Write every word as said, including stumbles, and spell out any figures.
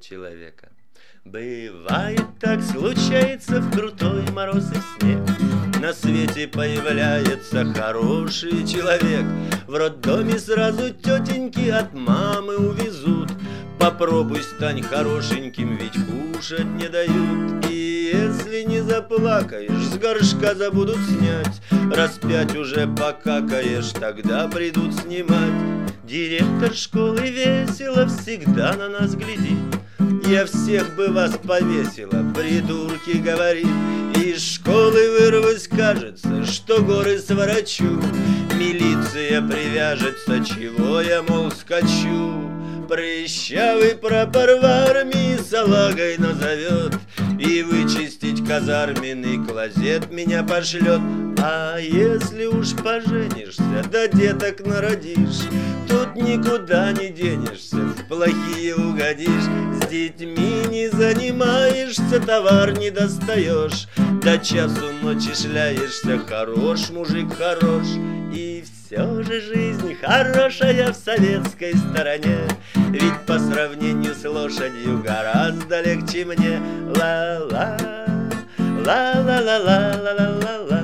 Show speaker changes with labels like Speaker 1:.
Speaker 1: человека. Бывает так, случается в крутой мороз и снег, на свете появляется хороший человек. В роддоме сразу тетеньки от мамы увезут. Попробуй стань хорошеньким, ведь кушать не дают. И если не заплакаешь, с горшка забудут снять. Раз пять уже покакаешь, тогда придут снимать. Директор школы весело всегда на нас глядит. Я всех бы вас повесила, придурки, говорит. Из школы вырвусь, кажется, что горы сворочу. Милиция привяжется, чего я, мол, скачу. Прыщавый прапор в армии салагой назовет, и вычистить казарменный клозет меня пошлет. А если уж поженишься, да деток народишь, тут никуда не денешься, в плохие угодишь. С детьми не занимаешься, товар не достаешь, до часу ночи шляешься, хорош мужик, хорош. И все же жизнь хорошая в советской стороне, ведь по сравнению с лошадью гораздо легче мне. Ла-ла, ла-ла-ла-ла-ла-ла-ла.